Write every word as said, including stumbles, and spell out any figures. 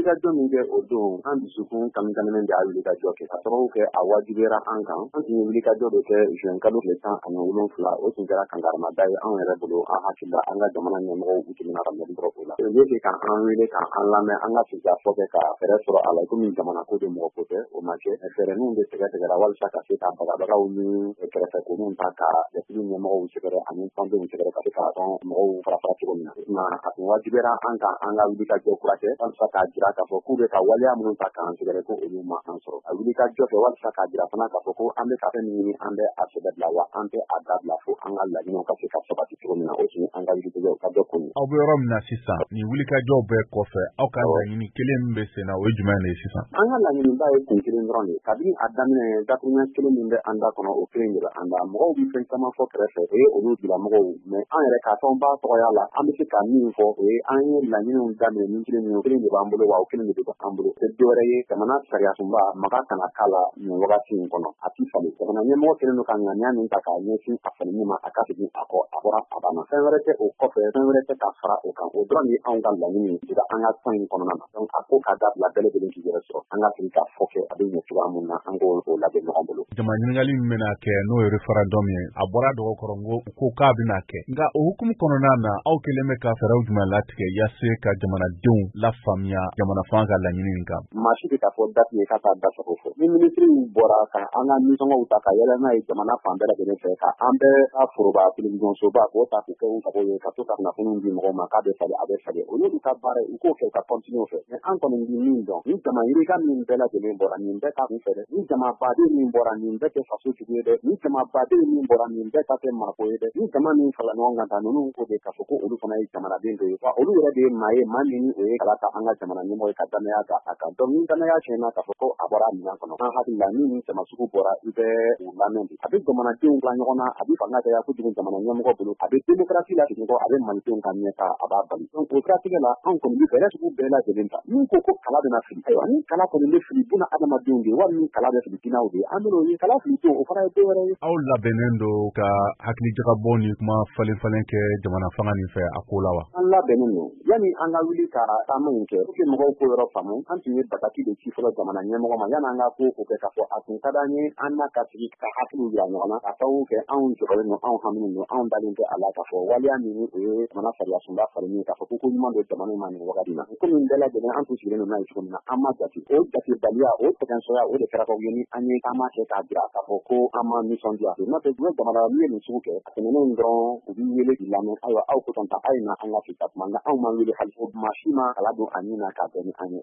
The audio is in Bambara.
wulikajɔ min kɛ o don an dusukun kami-kaminen de y'a wulikajɔ kɛ ka sababu kɛ a wajibiyara an kan an tun ye wulikajɔ de kɛ juin kalo tile tan ani wolonwula o tun kɛra kankaramada ye anw yɛrɛ bolo an hakili la an ka jamana ɲɛmɔgɔw u tɛmɛna ka mɛn dɔrɔn o la o ye ka an wele ka an lamɛn an ka sigi fɔ kɛ ka fɛɛrɛ sɔrɔ a la komi jamana ko de mɔgɔ ko tɛ o ma kɛ fɛɛrɛninw de sɛgɛsɛgɛra walasa ka se ka bagabagaw ni kɛrɛfɛkoninw ta ka jatigi ɲɛmɔgɔw sɛgɛrɛ ani tɔndenw sɛgɛrɛ ka se ka dɔn mɔgɔw farafara cogo min na a tun wajibiyara an kan an ka wulikajɔ furakɛ walasa k'a jira k'a fɔ k'u bɛ ka waleya minnu ta k'an sɛgɛrɛ ko olu ma an sɔrɔ a wulikajɔ kɛ walasa k'a jira fana k'a fɔ ko an bɛ ka fɛn min ɲini an bɛ a sɛbɛn bila wa an tɛ a dabila fo an ka laɲiniw ka se ka sabati cogo min na o tun an ka wulikajɔ ka dɔ kun aw bɛ yɔrɔ min na sisan ni wulikajɔw bɛɛ kɔfɛ aw ka laɲini kelen min bɛ sen na o ye jumɛn de ye sisan an ka laɲiniba ye kun kelen dɔrɔn de kabini a daminɛ dakuruɲɛ kelen min bɛ an da kɔnɔ o kelen de bɛ an da mɔgɔw bɛ fɛn caman fɔ kɛrɛfɛ o ye olu bilamɔgɔw mɛ an yɛrɛ k'a fɔ b'a tɔgɔya la an bɛ se ka min fɔ o ye an ye laɲiniw daminɛ min kelen min o kelen de b'an bolo wa o kelen de bɛ an bolo o tɛ dɔwɛrɛ ye jamana sariya sunba maga kana k'a la nin wagati in kɔnɔ a ti falen jamana ɲɛmɔgɔ kelen don ka ŋaniya min ta k'a ɲɛsin a faleni ma a ka segin a kɔ a bɔra a banna fɛn wɛrɛ tɛ o kɔfɛ fɛn wɛrɛ tɛ ka fara o kan o dɔrɔn de ye anw ka laɲini sira an ka tɔn in kɔnɔna na donc a ko k'a dabila bɛɛ lajɛlen k'i yɛrɛ sɔrɔ an ka sigi ka fɔ kɛ a bɛ ɲɛ cogoya min na an k'o o lajɛ ɲɔgɔn bolo jama ɲininkali min bɛna kɛ n'o ye référendum ye a bɔra dɔgɔ kɔrɔ n ko k'a bɛna kɛ nka o hukumu kɔnɔna na aw kelen bɛ ka fɛɛrɛw jumɛn latigɛ yaase ka jamanadenw lafaamuya jamana fan ka laɲini in kan maa si bɛ k'a fɔ date ye k'a t'a da sago fɔ ni minisiriw bɔra ka an ka nisɔngɔw ta ka yɛlɛ n'a ye jamana fan bɛɛ lajɛlen fɛ ka an bɛɛ ka foroba télévision-soba k'o ta k'o kɛ u sago ye ka to ka kunnafoniw di mɔgɔw ma k'a bɛ falen a bɛ falen olu y'olu ka baara ye u k'o kɛ ka continuer o fɛ mais an kɔni bɛ min dɔn ni jama yirika min bɛɛ lajɛlen bɔra nin bɛɛ ka kun fɛ dɛ ni jama baden min bɔra nin bɛɛ tɛ faso tigi ye dɛ ni jama baden min bɔra nin bɛɛ ta tɛ maako ye dɛ ni jama min fara ɲɔgɔn kan ta ninnu ko de k'a fɔ ko olu fana ye jamanaden dɔ ye wa olu yɛrɛ de ye maa ye maa min o ye kala ta an ka jamana ɲɛmɔgɔ ye ka danaya da a kan donc ni danaya tiɲɛna k'a fɔ ko a bɔra a minɛn kɔnɔ an hakili la ni nin jama sugu bɔra i bɛ u lamɛn de a bɛ jamanadenw bila ɲɔgɔn na a bɛ fanga daya kojugu jamana ɲɛmɔgɔ bolo a bɛ démocratie la segin kɔ a bɛ malidenw ka ɲɛta a b'a bali donc o siratigɛ la anw kɔni bɛ fɛɛrɛ sugu bɛɛ lajɛlen ta min ko ko kala bɛna fili ayiwa ni kala kɔni bɛ fili buna adamadenw de ye wali ni kala bɛ fili jinɛw de ye an bɛn'o ye kala fili don o fana ye dɔ wɛrɛ ye aw labɛnnen don ka hakilijagabɔ ni kuma falen falen kɛ jamana fanga nin fɛ a ko la wa an labɛnnen don yani an ka wuli ka taama in kɛ pour que mɔgɔw ko yɔrɔ faamu an tun ye bataki de ci fɔlɔ jamana ɲɛmɔgɔ ma yani an ka ko o kɛ k'a fɔ a tun ka d'an ye an n'a ka sigi ka hakiliw yira ɲɔgɔn na ka sababu kɛ anw jɔrɔlen don anw haminen don anw dalen tɛ a la k'a fɔ waleya min o ye jamana sariya sunba falen ye k'a fɔ ko ko ɲuman don jamana ma nin wagati na komi bɛɛ lajɛlen an tun sigilen don n'a ye cogo min na an ma jate o jatebaliya o sɛgɛnsɔya o de kɛra sababu ye ni an ye taama kɛ k'a jira k'a fɔ ko an ma nisɔndiya n'o tɛ n'o jamana n'u ye nin sugu kɛ a tɛmɛnen dɔrɔn u b'i wele k'i lamɛn ayiwa aw ko tan a ye na an ka fita kuma nka anw m'an wele hali maa si ma kala don a nin na k'a bɛn ni an ye